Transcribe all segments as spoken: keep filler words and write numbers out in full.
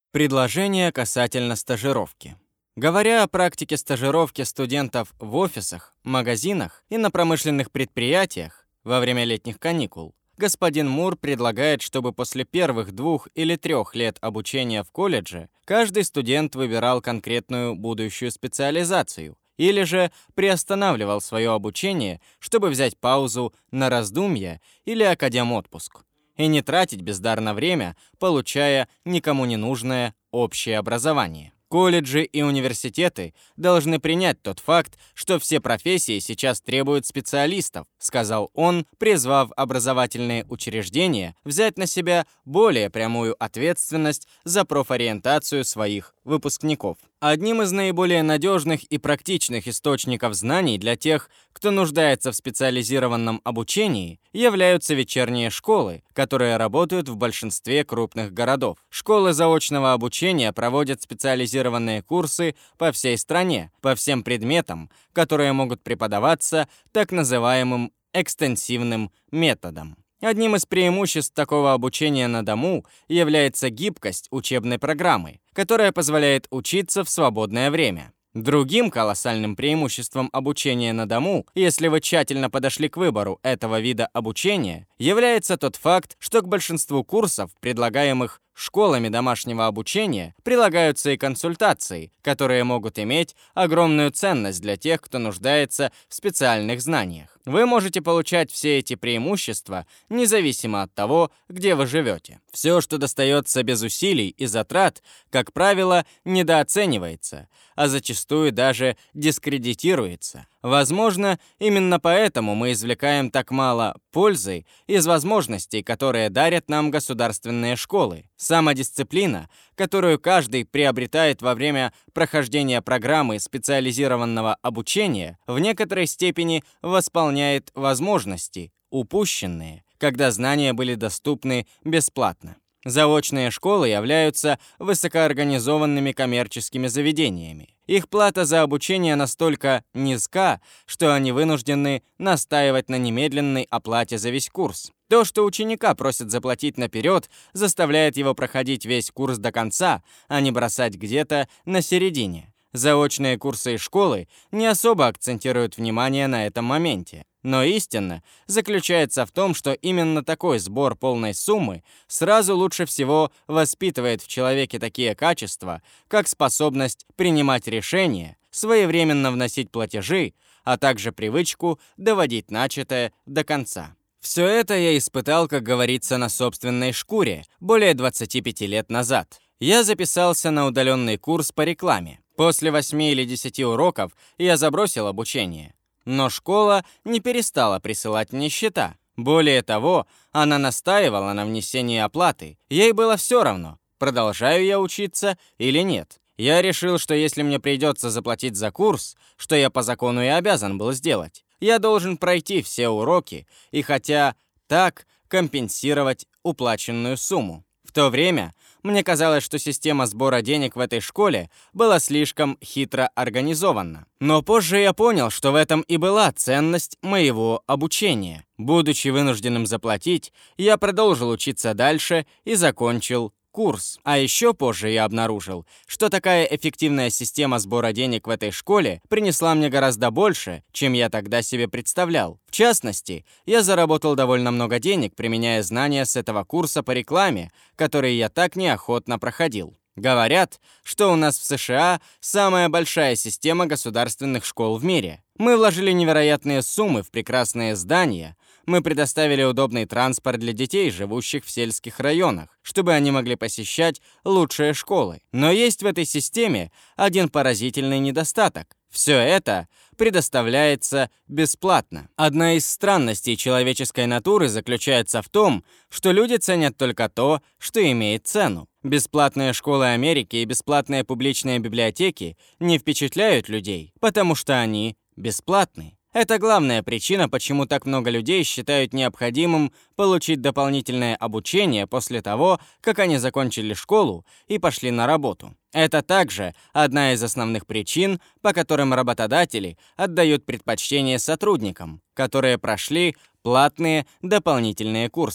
Предложение касательно стажировки. Говоря о практике стажировки студентов в офисах, магазинах и на промышленных предприятиях во время летних каникул, господин Мур предлагает, чтобы после первых двух или трех лет обучения в колледже каждый студент выбирал конкретную будущую специализацию или же приостанавливал свое обучение, чтобы взять паузу на раздумья или академ-отпуск, и не тратить бездарно время, получая никому не нужное общее образование. Колледжи и университеты должны принять тот факт, что все профессии сейчас требуют специалистов, сказал он, призвав образовательные учреждения взять на себя более прямую ответственность за профориентацию своих выпускников. Одним из наиболее надежных и практичных источников знаний для тех, кто нуждается в специализированном обучении, являются вечерние школы, которые работают в большинстве крупных городов. Школы заочного обучения проводят специализированные курсы по всей стране, по всем предметам, которые могут преподаваться так называемым экстенсивным методом. Одним из преимуществ такого обучения на дому является гибкость учебной программы, которая позволяет учиться в свободное время. Другим колоссальным преимуществом обучения на дому, если вы тщательно подошли к выбору этого вида обучения, является тот факт, что к большинству курсов, предлагаемых школами домашнего обучения, прилагаются и консультации, которые могут иметь огромную ценность для тех, кто нуждается в специальных знаниях. Вы можете получать все эти преимущества независимо от того, где вы живете. Все, что достается без усилий и затрат, как правило, недооценивается, а зачастую даже дискредитируется. Возможно, именно поэтому мы извлекаем так мало пользы из возможностей, которые дарят нам государственные школы. Самодисциплина, которую каждый приобретает во время прохождения программы специализированного обучения, в некоторой степени восполняет возможности, упущенные, когда знания были доступны бесплатно. Заочные школы являются высокоорганизованными коммерческими заведениями. Их плата за обучение настолько низка, что они вынуждены настаивать на немедленной оплате за весь курс. То, что ученика просят заплатить наперед, заставляет его проходить весь курс до конца, а не бросать где-то на середине. Заочные курсы и школы не особо акцентируют внимание на этом моменте. Но истина заключается в том, что именно такой сбор полной суммы сразу лучше всего воспитывает в человеке такие качества, как способность принимать решения, своевременно вносить платежи, а также привычку доводить начатое до конца. Все это я испытал, как говорится, на собственной шкуре более двадцати пяти лет назад. Я записался на удаленный курс по рекламе. После восьми или десяти уроков я забросил обучение. Но школа не перестала присылать мне счета. Более того, она настаивала на внесении оплаты. Ей было все равно, продолжаю я учиться или нет. Я решил, что если мне придется заплатить за курс, что я по закону и обязан был сделать, я должен пройти все уроки и хотя так компенсировать уплаченную сумму. В то время мне казалось, что система сбора денег в этой школе была слишком хитро организована. Но позже я понял, что в этом и была ценность моего обучения. Будучи вынужденным заплатить, я продолжил учиться дальше и закончил курс. А еще позже я обнаружил, что такая эффективная система сбора денег в этой школе принесла мне гораздо больше, чем я тогда себе представлял. В частности, я заработал довольно много денег, применяя знания с этого курса по рекламе, который я так неохотно проходил. Говорят, что у нас в США самая большая система государственных школ в мире. Мы вложили невероятные суммы в прекрасные здания, мы предоставили удобный транспорт для детей, живущих в сельских районах, чтобы они могли посещать лучшие школы. Но есть в этой системе один поразительный недостаток. Все это предоставляется бесплатно. Одна из странностей человеческой натуры заключается в том, что люди ценят только то, что имеет цену. Бесплатные школы Америки и бесплатные публичные библиотеки не впечатляют людей, потому что они бесплатны. Это главная причина, почему так много людей считают необходимым получить дополнительное обучение после того, как они закончили школу и пошли на работу. Это также одна из основных причин, по которым работодатели отдают предпочтение сотрудникам, которые прошли платные дополнительные курсы.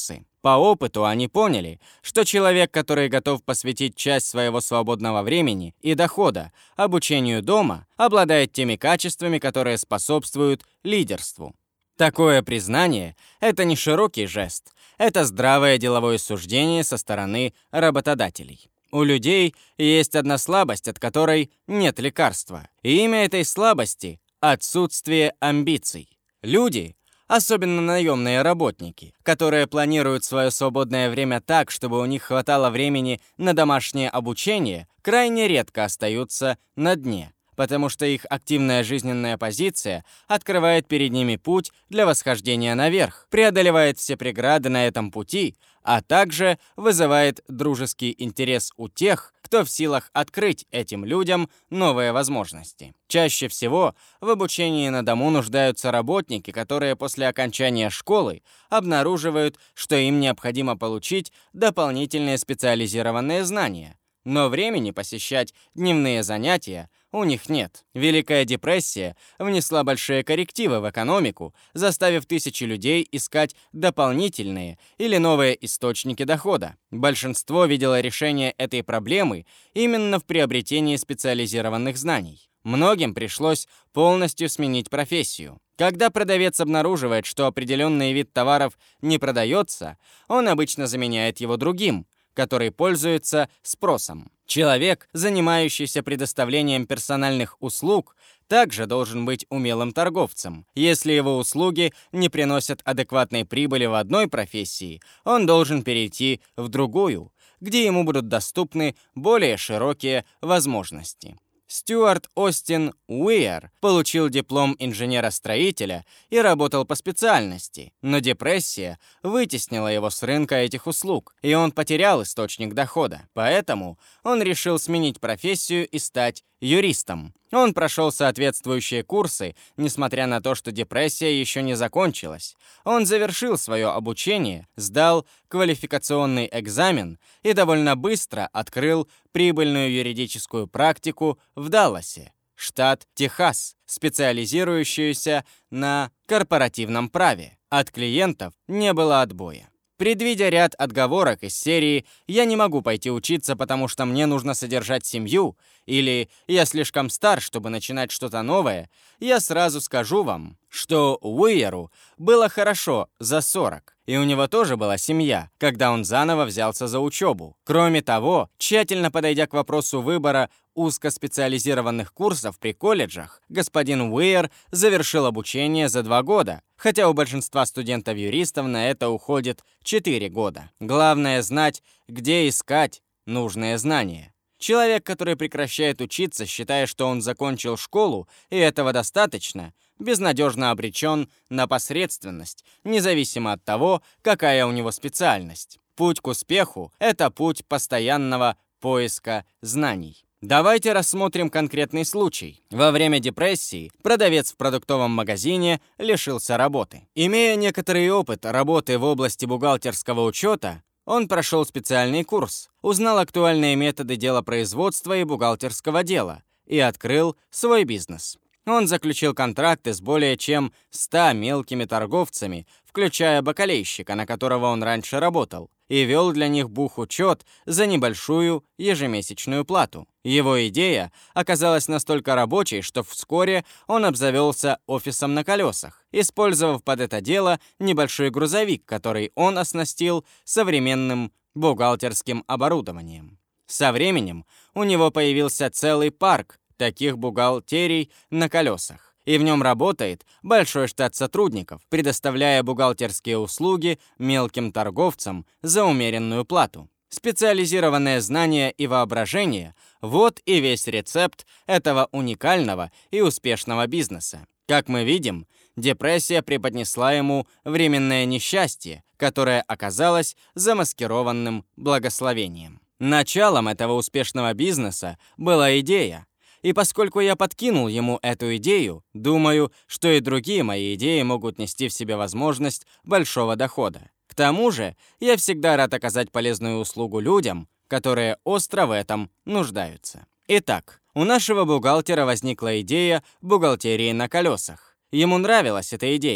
По опыту они поняли, что человек, который готов посвятить часть своего свободного времени и дохода обучению дома, обладает теми качествами, которые способствуют лидерству. Такое признание – это не широкий жест, это здравое деловое суждение со стороны работодателей. У людей есть одна слабость, от которой нет лекарства. И имя этой слабости – отсутствие амбиций. Люди, особенно наемные работники, которые планируют свое свободное время так, чтобы у них хватало времени на домашнее обучение, крайне редко остаются на дне, потому что их активная жизненная позиция открывает перед ними путь для восхождения наверх, преодолевает все преграды на этом пути, а также вызывает дружеский интерес у тех, кто в силах открыть этим людям новые возможности. Чаще всего в обучении на дому нуждаются работники, которые после окончания школы обнаруживают, что им необходимо получить дополнительные специализированные знания, но времени посещать дневные занятия у них нет. Великая депрессия внесла большие коррективы в экономику, заставив тысячи людей искать дополнительные или новые источники дохода. Большинство видело решение этой проблемы именно в приобретении специализированных знаний. Многим пришлось полностью сменить профессию. Когда продавец обнаруживает, что определенный вид товаров не продается, он обычно заменяет его другим, который пользуется спросом. Человек, занимающийся предоставлением персональных услуг, также должен быть умелым торговцем. Если его услуги не приносят адекватной прибыли в одной профессии, он должен перейти в другую, где ему будут доступны более широкие возможности. Стюарт Остин Уиер получил диплом инженера-строителя и работал по специальности, но депрессия вытеснила его с рынка этих услуг, и он потерял источник дохода. Поэтому он решил сменить профессию и стать юристом. Он прошел соответствующие курсы, несмотря на то, что депрессия еще не закончилась. Он завершил свое обучение, сдал квалификационный экзамен и довольно быстро открыл прибыльную юридическую практику в Далласе, штат Техас, специализирующуюся на корпоративном праве. От клиентов не было отбоя. Предвидя ряд отговорок из серии «Я не могу пойти учиться, потому что мне нужно содержать семью» или «Я слишком стар, чтобы начинать что-то новое», я сразу скажу вам, что Уиеру было хорошо за сорок, и у него тоже была семья, когда он заново взялся за учебу. Кроме того, тщательно подойдя к вопросу выбора узкоспециализированных курсов при колледжах, господин Уиер завершил обучение за два года, хотя у большинства студентов-юристов на это уходит четыре года. Главное знать, где искать нужные знания. Человек, который прекращает учиться, считая, что он закончил школу, и этого достаточно, безнадежно обречен на посредственность, независимо от того, какая у него специальность. Путь к успеху – это путь постоянного поиска знаний. Давайте рассмотрим конкретный случай. Во время депрессии продавец в продуктовом магазине лишился работы. Имея некоторый опыт работы в области бухгалтерского учета, он прошел специальный курс, узнал актуальные методы делопроизводства и бухгалтерского дела и открыл свой бизнес. Он заключил контракты с более чем ста мелкими торговцами, включая бакалейщика, на которого он раньше работал, и вел для них бухучет за небольшую ежемесячную плату. Его идея оказалась настолько рабочей, что вскоре он обзавелся офисом на колесах, использовав под это дело небольшой грузовик, который он оснастил современным бухгалтерским оборудованием. Со временем у него появился целый парк таких бухгалтерий на колесах, и в нем работает большой штат сотрудников, предоставляя бухгалтерские услуги мелким торговцам за умеренную плату. Специализированное знание и воображение – вот и весь рецепт этого уникального и успешного бизнеса. Как мы видим, депрессия преподнесла ему временное несчастье, которое оказалось замаскированным благословением. Началом этого успешного бизнеса была идея. И поскольку я подкинул ему эту идею, думаю, что и другие мои идеи могут нести в себе возможность большого дохода. К тому же, я всегда рад оказать полезную услугу людям, которые остро в этом нуждаются. Итак, у нашего бухгалтера возникла идея бухгалтерии на колесах. Ему нравилась эта идея,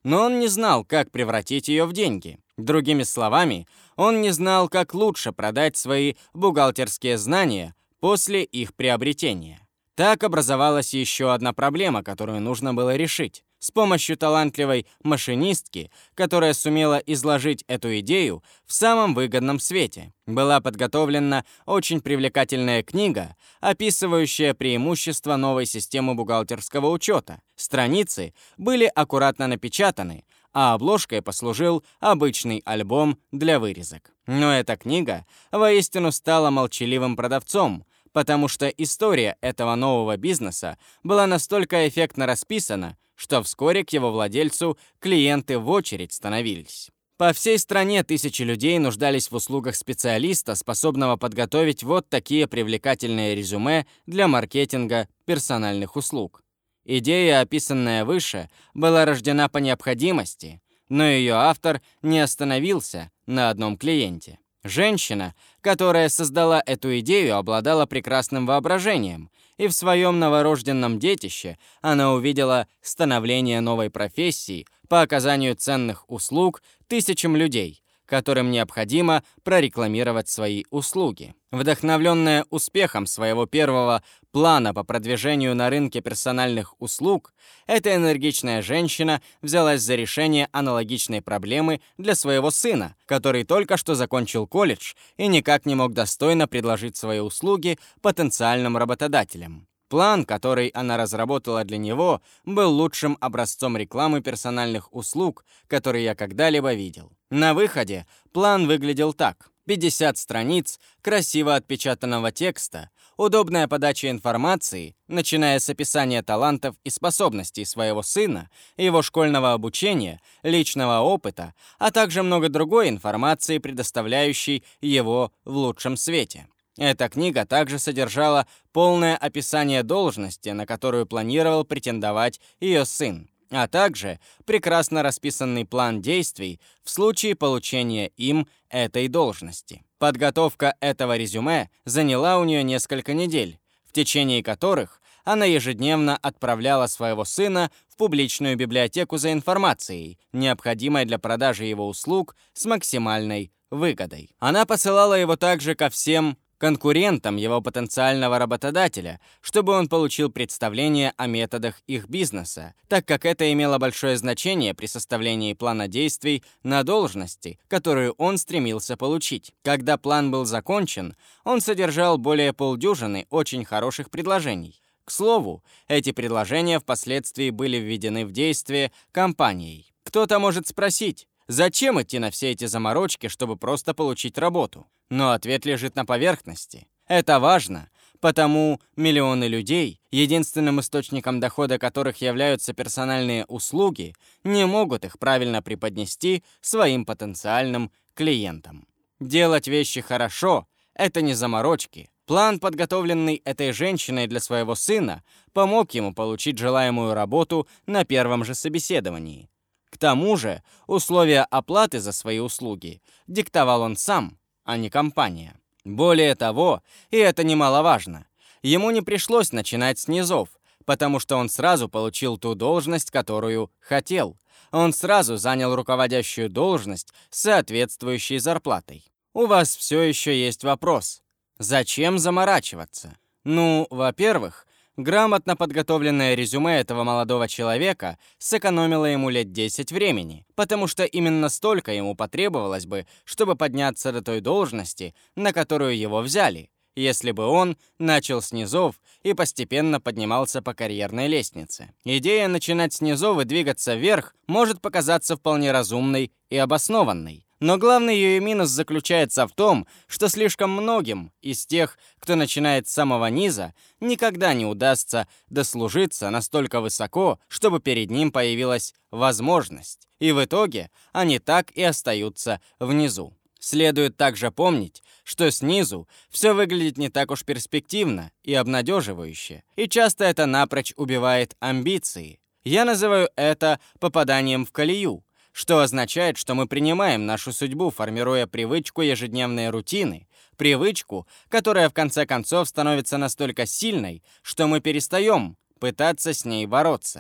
но он не знал, как превратить ее в деньги. Другими словами, он не знал, как лучше продать свои бухгалтерские знания после их приобретения. Так образовалась еще одна проблема, которую нужно было решить. С помощью талантливой машинистки, которая сумела изложить эту идею в самом выгодном свете, была подготовлена очень привлекательная книга, описывающая преимущества новой системы бухгалтерского учета. Страницы были аккуратно напечатаны, а обложкой послужил обычный альбом для вырезок. Но эта книга воистину стала молчаливым продавцом, потому что история этого нового бизнеса была настолько эффектно расписана, что вскоре к его владельцу клиенты в очередь становились. По всей стране тысячи людей нуждались в услугах специалиста, способного подготовить вот такие привлекательные резюме для маркетинга персональных услуг. Идея, описанная выше, была рождена по необходимости, но ее автор не остановился на одном клиенте. Женщина, которая создала эту идею, обладала прекрасным воображением, и в своем новорожденном детище она увидела становление новой профессии по оказанию ценных услуг тысячам людей, которым необходимо прорекламировать свои услуги. Вдохновленная успехом своего первого плана по продвижению на рынке персональных услуг, эта энергичная женщина взялась за решение аналогичной проблемы для своего сына, который только что закончил колледж и никак не мог достойно предложить свои услуги потенциальным работодателям. План, который она разработала для него, был лучшим образцом рекламы персональных услуг, который я когда-либо видел. На выходе план выглядел так: пятьдесят страниц красиво отпечатанного текста, удобная подача информации, начиная с описания талантов и способностей своего сына, его школьного обучения, личного опыта, а также много другой информации, предоставляющей его в лучшем свете. Эта книга также содержала полное описание должности, на которую планировал претендовать ее сын, а также прекрасно расписанный план действий в случае получения им этой должности. Подготовка этого резюме заняла у нее несколько недель, в течение которых она ежедневно отправляла своего сына в публичную библиотеку за информацией, необходимой для продажи его услуг с максимальной выгодой. Она посылала его также ко всем конкурентам его потенциального работодателя, чтобы он получил представление о методах их бизнеса, так как это имело большое значение при составлении плана действий на должности, которую он стремился получить. Когда план был закончен, он содержал более полдюжины очень хороших предложений. К слову, эти предложения впоследствии были введены в действие компанией. Кто-то может спросить, зачем идти на все эти заморочки, чтобы просто получить работу? Но ответ лежит на поверхности. Это важно, потому миллионы людей, единственным источником дохода которых являются персональные услуги, не могут их правильно преподнести своим потенциальным клиентам. Делать вещи хорошо – это не заморочки. План, подготовленный этой женщиной для своего сына, помог ему получить желаемую работу на первом же собеседовании. К тому же, условия оплаты за свои услуги диктовал он сам, а не компания. Более того, и это немаловажно, ему не пришлось начинать с низов, потому что он сразу получил ту должность, которую хотел. Он сразу занял руководящую должность с соответствующей зарплатой. У вас все еще есть вопрос: зачем заморачиваться? Ну, во-первых, грамотно подготовленное резюме этого молодого человека сэкономило ему лет десять времени, потому что именно столько ему потребовалось бы, чтобы подняться до той должности, на которую его взяли, если бы он начал с низов и постепенно поднимался по карьерной лестнице. Идея начинать с низов и двигаться вверх может показаться вполне разумной и обоснованной. Но главный ее минус заключается в том, что слишком многим из тех, кто начинает с самого низа, никогда не удастся дослужиться настолько высоко, чтобы перед ним появилась возможность, и в итоге они так и остаются внизу. Следует также помнить, что снизу все выглядит не так уж перспективно и обнадеживающе, и часто это напрочь убивает амбиции. Я называю это попаданием в колею, что означает, что мы принимаем нашу судьбу, формируя привычку ежедневной рутины, привычку, которая в конце концов становится настолько сильной, что мы перестаем пытаться с ней бороться.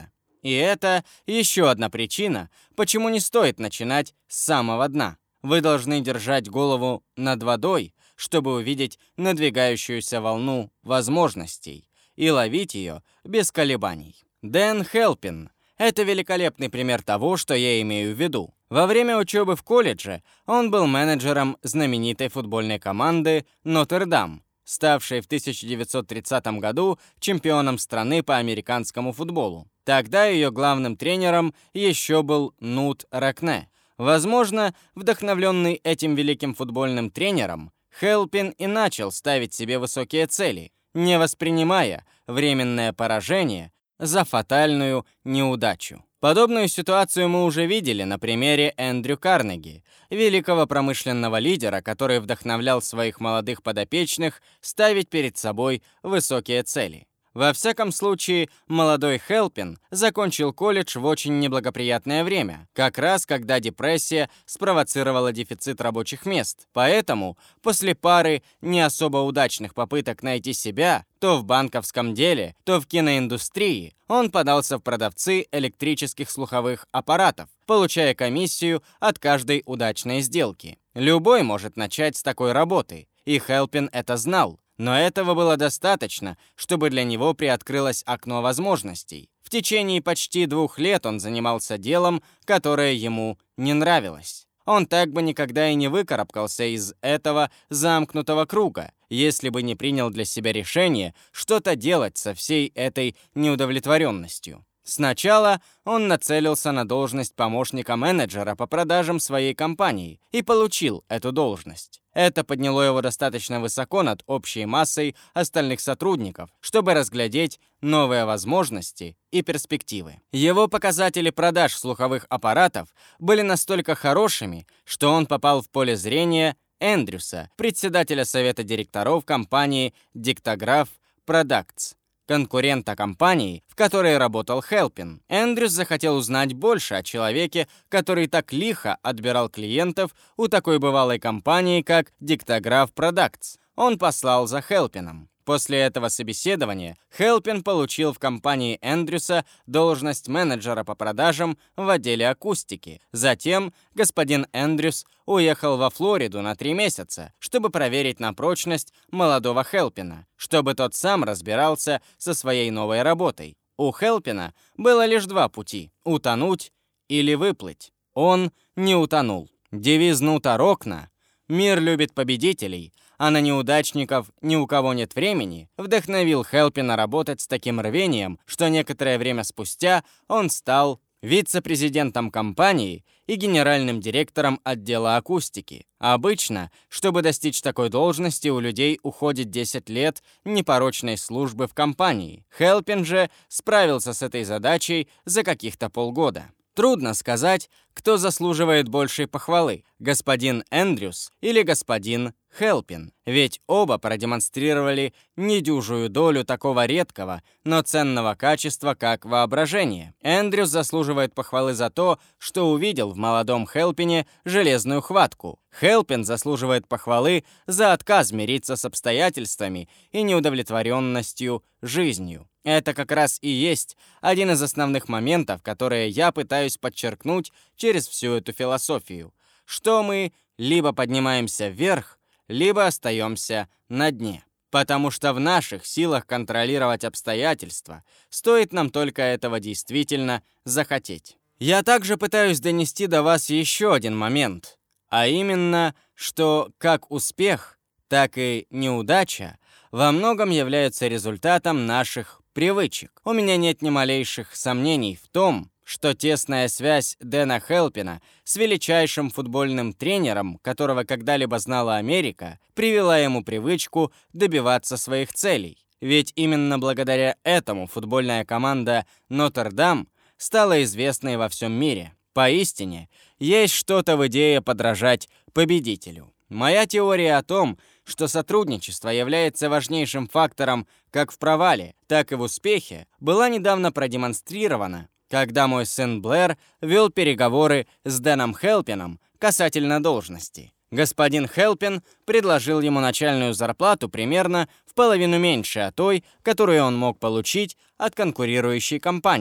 И это еще одна причина, почему не стоит начинать с самого дна. Вы должны держать голову над водой, чтобы увидеть надвигающуюся волну возможностей и ловить ее без колебаний. Дэн Хелпин – это великолепный пример того, что я имею в виду. Во время учебы в колледже он был менеджером знаменитой футбольной команды «Нотр-Дам», ставшей в тысяча девятьсот тридцатом году чемпионом страны по американскому футболу. Тогда ее главным тренером еще был Нут Ракне. Возможно, вдохновленный этим великим футбольным тренером, Хелпин и начал ставить себе высокие цели, не воспринимая временное поражение за фатальную неудачу. Подобную ситуацию мы уже видели на примере Эндрю Карнеги, великого промышленного лидера, который вдохновлял своих молодых подопечных ставить перед собой высокие цели. Во всяком случае, молодой Хелпин закончил колледж в очень неблагоприятное время, как раз когда депрессия спровоцировала дефицит рабочих мест. Поэтому, после пары не особо удачных попыток найти себя, то в банковском деле, то в киноиндустрии, он подался в продавцы электрических слуховых аппаратов, получая комиссию от каждой удачной сделки. Любой может начать с такой работы, и Хелпин это знал. Но этого было достаточно, чтобы для него приоткрылось окно возможностей. В течение почти двух лет он занимался делом, которое ему не нравилось. Он так бы никогда и не выкарабкался из этого замкнутого круга, если бы не принял для себя решение что-то делать со всей этой неудовлетворенностью. Сначала он нацелился на должность помощника менеджера по продажам своей компании и получил эту должность. Это подняло его достаточно высоко над общей массой остальных сотрудников, чтобы разглядеть новые возможности и перспективы. Его показатели продаж слуховых аппаратов были настолько хорошими, что он попал в поле зрения Эндрюса, председателя совета директоров компании Dictograph Products, конкурента компании, в которой работал Хелпин. Эндрюс захотел узнать больше о человеке, который так лихо отбирал клиентов у такой бывалой компании, как Dictograph Products. Он послал за Хелпином. После этого собеседования Хелпин получил в компании Эндрюса должность менеджера по продажам в отделе акустики. Затем господин Эндрюс уехал во Флориду на три месяца, чтобы проверить на прочность молодого Хелпина, чтобы тот сам разбирался со своей новой работой. У Хелпина было лишь два пути – утонуть или выплыть. Он не утонул. Девиз Нута Рокна «Мир любит победителей», а на неудачников ни у кого нет времени, вдохновил Хелпина работать с таким рвением, что некоторое время спустя он стал вице-президентом компании и генеральным директором отдела акустики. Обычно, чтобы достичь такой должности, у людей уходит десять лет непорочной службы в компании. Хелпин же справился с этой задачей за каких-то полгода. Трудно сказать, кто заслуживает большей похвалы – господин Эндрюс или господин Хелпин, ведь оба продемонстрировали недюжую долю такого редкого, но ценного качества, как воображение. Эндрюс заслуживает похвалы за то, что увидел в молодом Хелпине железную хватку. Хелпин заслуживает похвалы за отказ мириться с обстоятельствами и неудовлетворенностью жизнью. Это как раз и есть один из основных моментов, которые я пытаюсь подчеркнуть через всю эту философию, что мы либо поднимаемся вверх, либо остаемся на дне. Потому что в наших силах контролировать обстоятельства, стоит нам только этого действительно захотеть. Я также пытаюсь донести до вас еще один момент, а именно, что как успех, так и неудача во многом являются результатом наших привычек. У меня нет ни малейших сомнений в том, что тесная связь Дэна Хелпина с величайшим футбольным тренером, которого когда-либо знала Америка, привела ему привычку добиваться своих целей. Ведь именно благодаря этому футбольная команда Нотр-Дам стала известной во всем мире. Поистине, есть что-то в идее подражать победителю. Моя теория о том, что сотрудничество является важнейшим фактором как в провале, так и в успехе, была недавно продемонстрирована, когда мой сын Блэр вел переговоры с Дэном Хелпином касательно должности. Господин Хелпин предложил ему начальную зарплату примерно в половину меньше от той, которую он мог получить от конкурирующей компании.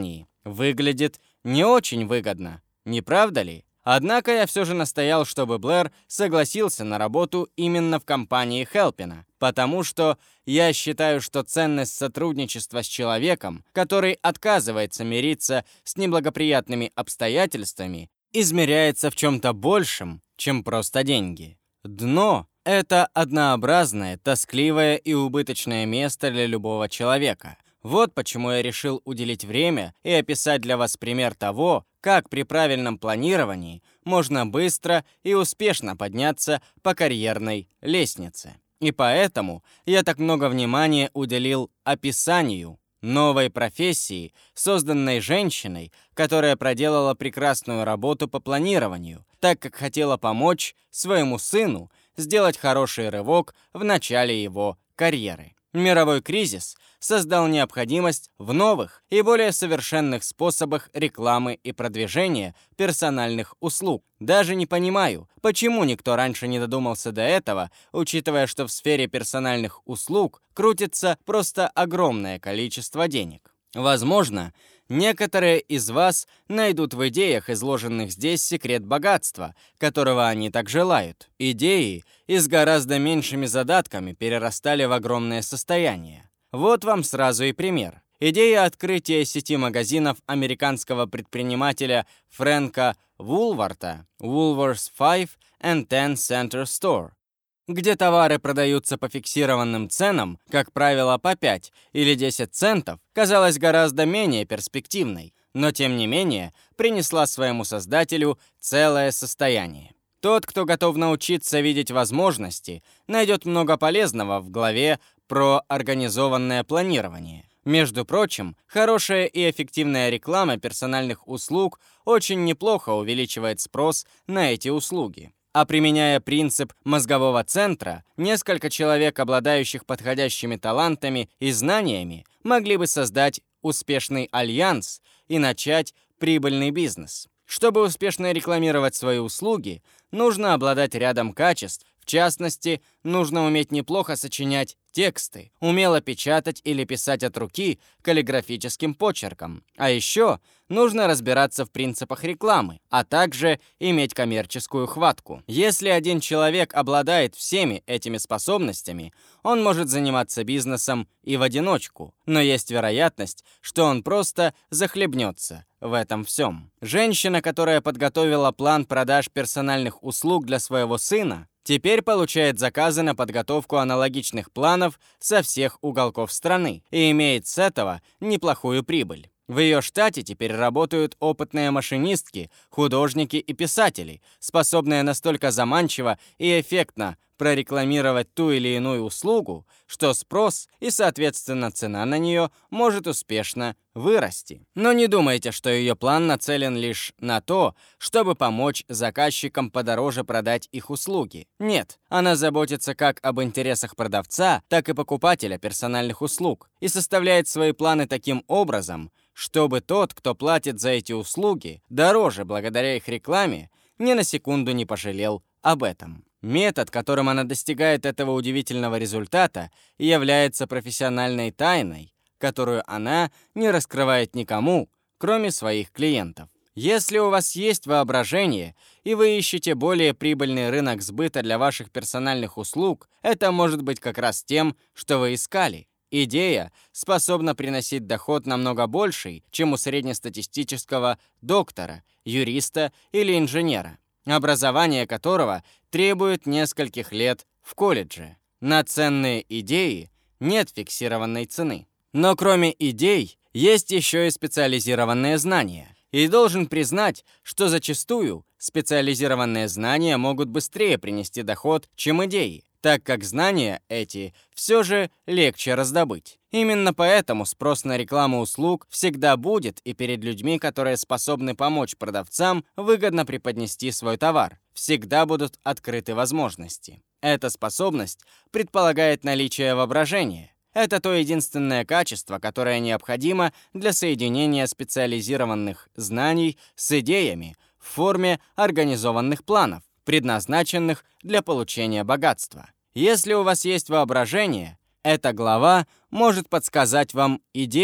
Выглядит не очень выгодно, не правда ли? Однако я все же настоял, чтобы Блэр согласился на работу именно в компании Хелпина, потому что я считаю, что ценность сотрудничества с человеком, который отказывается мириться с неблагоприятными обстоятельствами, измеряется в чем-то большем, чем просто деньги. Дно — это однообразное, тоскливое и убыточное место для любого человека. Вот почему я решил уделить время и описать для вас пример того, как при правильном планировании можно быстро и успешно подняться по карьерной лестнице. И поэтому я так много внимания уделил описанию новой профессии, созданной женщиной, которая проделала прекрасную работу по планированию, так как хотела помочь своему сыну сделать хороший рывок в начале его карьеры. Мировой кризис создал необходимость в новых и более совершенных способах рекламы и продвижения персональных услуг. Даже не понимаю, почему никто раньше не додумался до этого, учитывая, что в сфере персональных услуг крутится просто огромное количество денег. Возможно, некоторые из вас найдут в идеях, изложенных здесь, секрет богатства, которого они так желают. Идеи и с гораздо меньшими задатками перерастали в огромное состояние. Вот вам сразу и пример. Идея открытия сети магазинов американского предпринимателя Фрэнка Вулварта Woolworth's five and ten Center Store, где товары продаются по фиксированным ценам, как правило, по пять или десять центов, казалась гораздо менее перспективной, но тем не менее принесла своему создателю целое состояние. Тот, кто готов научиться видеть возможности, найдет много полезного в главе про организованное планирование. Между прочим, хорошая и эффективная реклама персональных услуг очень неплохо увеличивает спрос на эти услуги. А применяя принцип мозгового центра, несколько человек, обладающих подходящими талантами и знаниями, могли бы создать успешный альянс и начать прибыльный бизнес. Чтобы успешно рекламировать свои услуги, нужно обладать рядом качеств. В частности, нужно уметь неплохо сочинять тексты, умело печатать или писать от руки каллиграфическим почерком. А еще нужно разбираться в принципах рекламы, а также иметь коммерческую хватку. Если один человек обладает всеми этими способностями, он может заниматься бизнесом и в одиночку, но есть вероятность, что он просто захлебнется в этом всем. Женщина, которая подготовила план продаж персональных услуг для своего сына, теперь получает заказы на подготовку аналогичных планов со всех уголков страны и имеет с этого неплохую прибыль. В ее штате теперь работают опытные машинистки, художники и писатели, способные настолько заманчиво и эффектно прорекламировать ту или иную услугу, что спрос и, соответственно, цена на нее может успешно вырасти. Но не думайте, что ее план нацелен лишь на то, чтобы помочь заказчикам подороже продать их услуги. Нет, она заботится как об интересах продавца, так и покупателя персональных услуг и составляет свои планы таким образом, чтобы тот, кто платит за эти услуги, дороже благодаря их рекламе, ни на секунду не пожалел об этом. Метод, которым она достигает этого удивительного результата, является профессиональной тайной, которую она не раскрывает никому, кроме своих клиентов. Если у вас есть воображение, и вы ищете более прибыльный рынок сбыта для ваших персональных услуг, это может быть как раз тем, что вы искали. Идея способна приносить доход намного больший, чем у среднестатистического доктора, юриста или инженера, образование которого требует нескольких лет в колледже. На ценные идеи нет фиксированной цены. Но кроме идей, есть еще и специализированные знания. И должен признать, что зачастую специализированные знания могут быстрее принести доход, чем идеи, так как знания эти все же легче раздобыть. Именно поэтому спрос на рекламу услуг всегда будет и перед людьми, которые способны помочь продавцам выгодно преподнести свой товар. Всегда будут открыты возможности. Эта способность предполагает наличие воображения. Это то единственное качество, которое необходимо для соединения специализированных знаний с идеями в форме организованных планов, предназначенных для получения богатства. Если у вас есть воображение, эта глава может подсказать вам идею,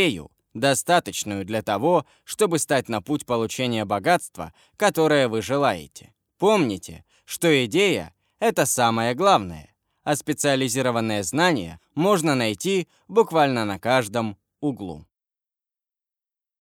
достаточную для того, чтобы стать на путь получения богатства, которое вы желаете. Помните, что идея — это самое главное, а специализированные знания можно найти буквально на каждом углу.